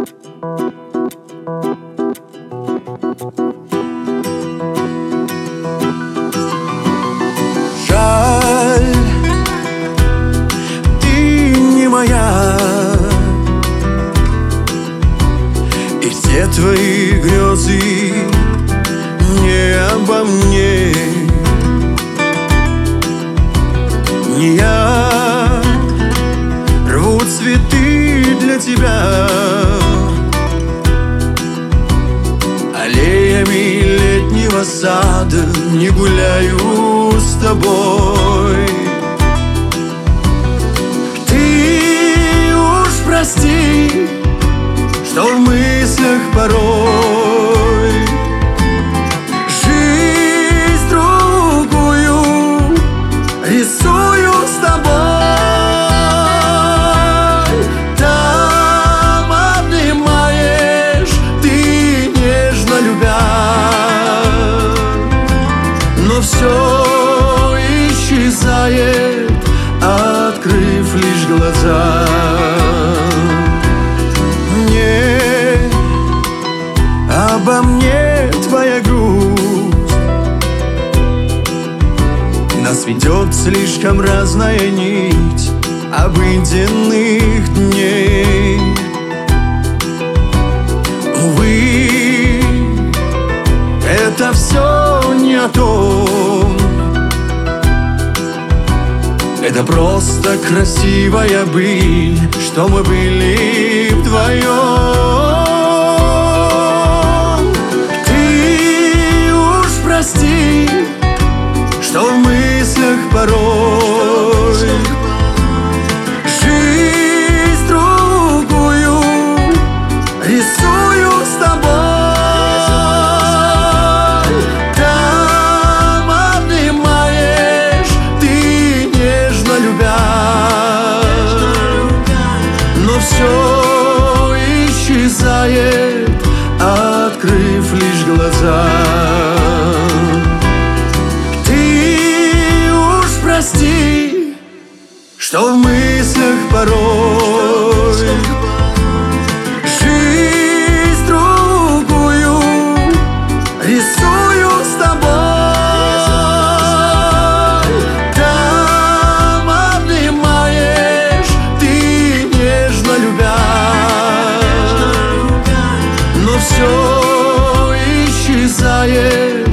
Жаль, ты не моя, и все твои грезы не обо мне. Не я рву цветы для тебя, аллеями летнего сада не гуляю с тобой. Ты уж прости, что в мыслях порой жизнь другую рисую с тобой. Там обнимаешь ты, нежно любя, но все исчезает, открыв лишь глаза. Не обо мне твоя грусть, нас ведет слишком разная нить обыденных дней. Увы, это все не о том. Это просто красивая быль, что мы были вдвоем. Ты уж прости, что в мыслях порой жизнь другую рисую с тобой. Там обнимаешь ты, нежно любя, но все исчезает, открыв лишь глаза. Ты уж прости, что в мыслях порой жизнь другую рисую с тобой. Там обнимаешь ты, нежно любя, но все исчезает,